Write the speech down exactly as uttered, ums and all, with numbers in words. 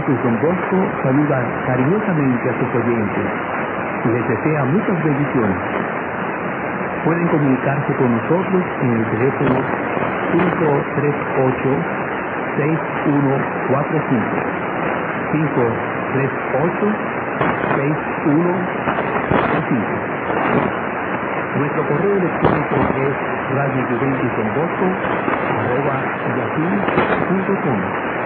Juventus Don Bosco saluda cariñosamente a sus oyentes y les desea muchas bendiciones. Pueden comunicarse con nosotros en el teléfono cinco tres ocho, seis uno cuatro cinco, cinco tres ocho, seis uno cuatro cinco. Nuestro correo electrónico es radio juventus don bosco arroba yahoo punto com.